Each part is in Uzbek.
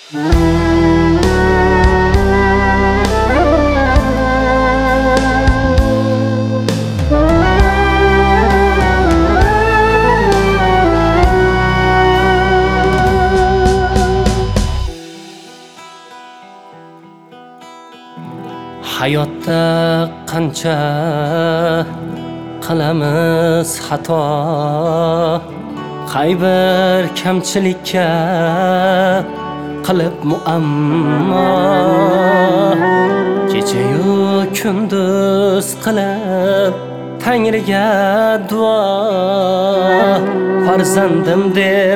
Hayotda qancha qilamiz xato, qay bir kamchilikka qilib muammo, kecha-yu kunduz qilib Tangriga duo, farzandim der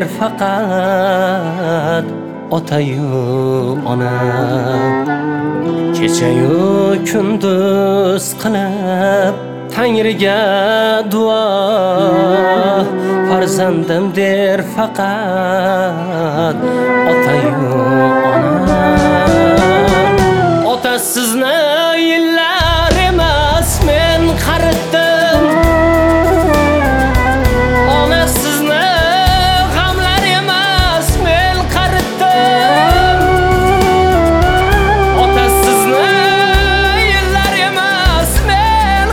faqat ota-yu ona. Kecha-yu kunduz qilib Tangriga duo, farzandim der faqat ota-yu ona. Ota sizni yillar emas men qaritdim, ona sizni g'amlar emas men qaritdim. Ota sizni yillar emas men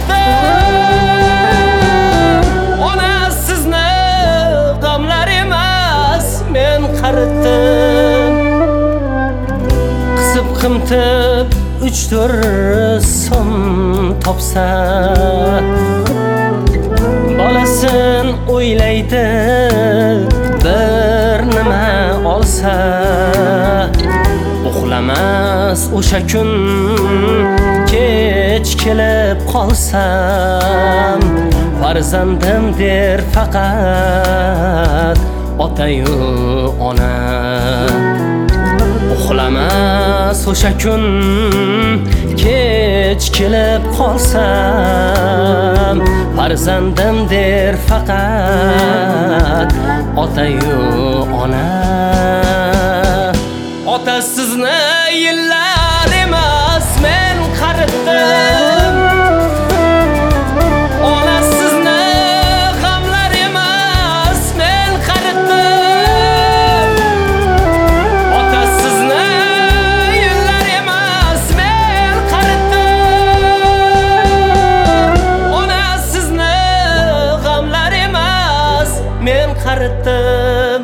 qaritdim, ona sizni g'amlar emas men qaritdim. Qisib qimtib 3-4 so'm topsa, bolasin o'ylaydi bir nima olsa. Uxlamas o'sha kun kech kelib qolsam, farzandim der faqat ota-yu ona. Uxlamas o'sha kun kech kelib qolsam, farzandim der faqat ota-yu ona. Ota sizni yillar emas men qaritdim, ona sizni g'amlar emas men qaritdim. Ota sizni yillar emas men qaritdim, ona sizni g'amlar emas men qaritdim.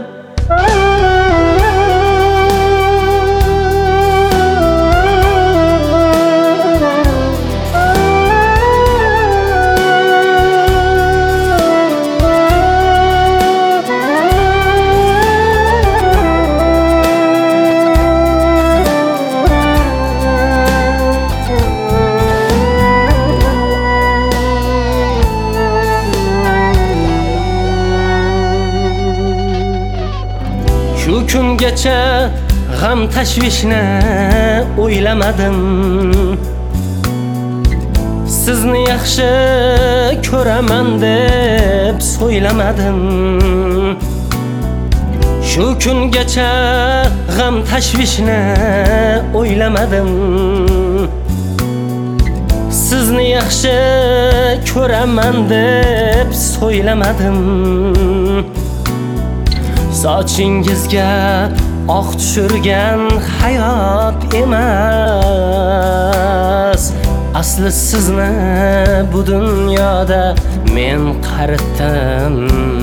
Shu kungacha g'am tashvishni o'ylamadim, sizni yaxshi ko'raman deb so'ylamadim. Shu kungacha g'am tashvishni o'ylamadim, sizni yaxshi ko'raman deb so'ylamadim. Sochingizga oq tushirgan hayot emas, asli sizni bu dunyoda men qaritdim.